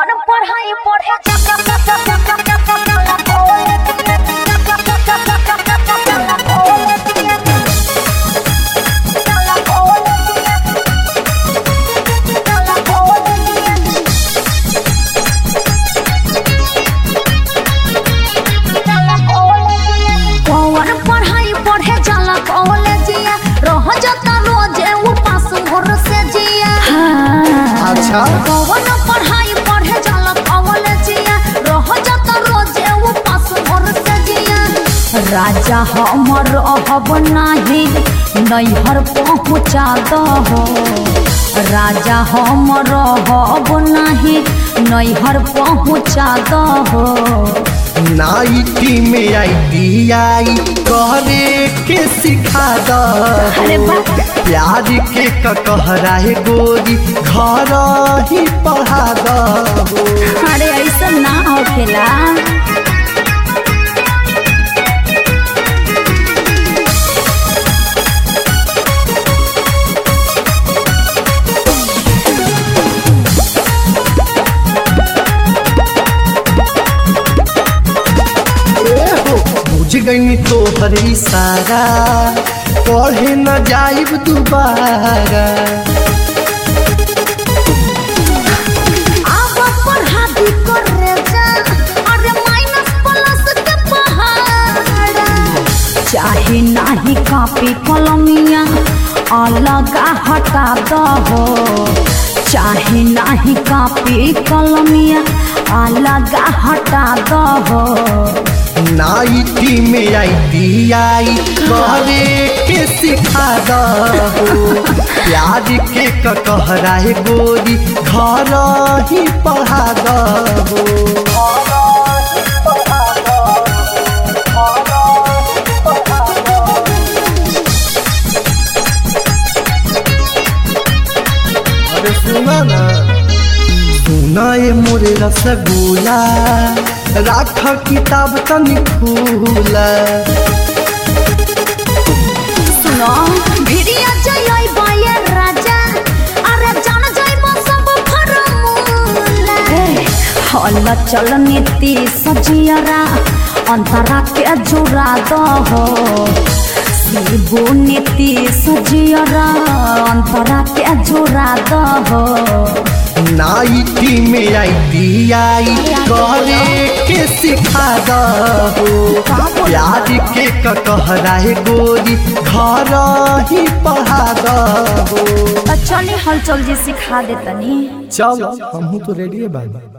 कौन पढ़ाई पढ़े कौन पढ़ाई पढ़े जाला कॉलेजिया रह जाता रोजे उपास घर से जिया। अच्छा कौन पढ़ाई पढ़े जाला कॉलेजिया रह जाता रोजे उपास घर से जिया। राजा हमर रहब नाही नैहर पहुँचा दहो। राजा हमर रहब नाही नैहर पहुँचा दहो। नाइटी में ITI करे के सिखा द। अरे वाह प्यार के कहरा है गोरी घर ही पढ़ा दो। अरे ऐसा ना होखेला। बुझ गई तोहर इशारा पढ़े न जाइब दोबारा। अब पढ़ा दी करे जा अरे माइनस प्लस के पहाड़ा। चाहे नाही कॉपी कलमिया अलग हटा दहो। चाहे नाही कॉपी कलमिया अलग हटा दहो। नाइटी में ITI करे के सिखा दो। प्यार के कहरा है गोरी घर ही पढ़ा दो। अरे सुना ना सुना ये मोरे रसगुल्ला राख किताब तनी खुला। सुनो भिड़िया जय बाये राजा अरे जान जाइबो सब फरमूला। हल्ला चल नीति सजियरा अंतरा के जुड़ा दहो। शिबू नीति सजियरा अंतरा के जुड़ा दहो। नाइटी में ITI करे के सिखा दो। प्यार के कहरा है गोरी घर ही पढ़ा दो। चलिए हल चल जी सिखा देतनी। चल हम तो रेडी है भाई।